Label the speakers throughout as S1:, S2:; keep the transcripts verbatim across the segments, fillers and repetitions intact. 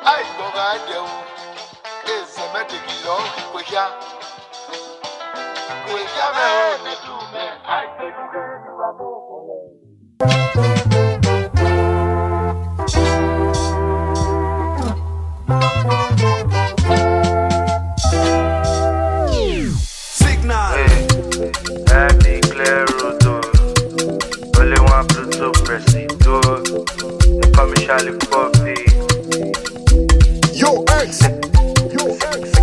S1: I go right there. It's a medic, we here. We have a do man. I think
S2: Signal.
S3: I declare Rodo. Only one Pluto Presido. They call me Charlie Poppy.
S1: Yo, X. Yo, X.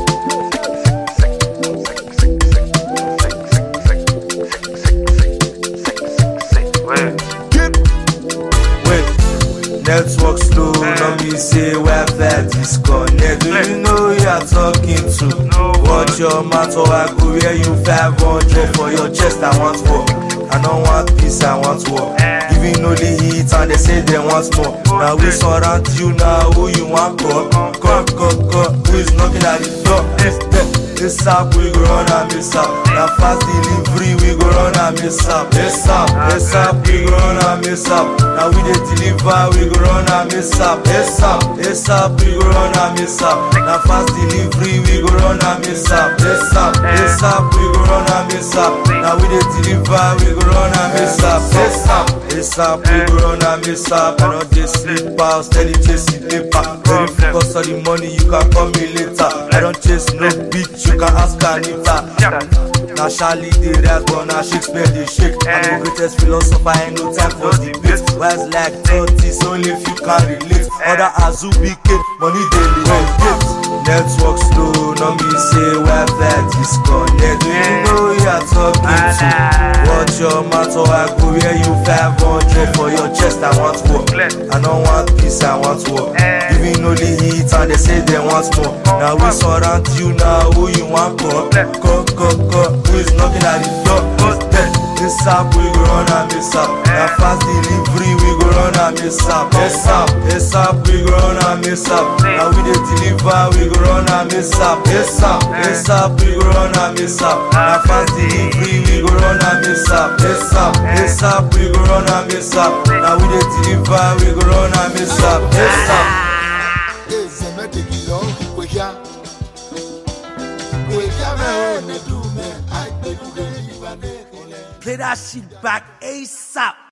S2: Network slow, no me say Wi-Fi disconnect. Do you know who you are talking to? Watch your mouth or I go where you five hundred for your chest. I want war. I don't want peace, I want war. Giving only heat and they say they want more. Now we surround you, now who you want call? Come, come, come, who is knocking at the door? This up, we go run and miss up. Now fast delivery, we go run and miss up. This up, this up, we go run and miss up. Now we dey deliver, we go run and miss up. This up, this up, we go run and miss up. Now fast delivery, we go run and miss up. This up, this up, we go run and miss up. Now we dey deliver, we go run and miss up. This up, this up, we go run and miss up. I don't just sleep out, steady chasing paper. Very focus on the money, you can call me later. I don't chase no bitch, you can ask Anita. Now Charlie the rap, but now Shakespeare the shake. I'm the greatest philosopher, ain't no time for debate. Where's like thirties, only if you can relate. Other Azubi kid, money daily relate. Network slow, no me say Wi-Fi disconnect. Do you know who you are talking to? Watch your mouth or I go where you five hundred for your chest. I want war. I don't want peace, I want war. Giving only heat and they say they want more. Now we surround you, now who you want call? Call, call, call. Who is knocking at the door? This up, we go run and miss up. Now fast delivery, we go run and miss up. This up, this up, we go run and miss up. Now we dey deliver, we go run and miss up. This up, this up, we go run and miss up. Now fast delivery, we go run and miss up. This up, this up, we go run and miss up. Now we dey deliver, we go run and miss up. This up.
S1: It's a medic, we here. We have a do man. I think
S2: Play that shit back ASAP.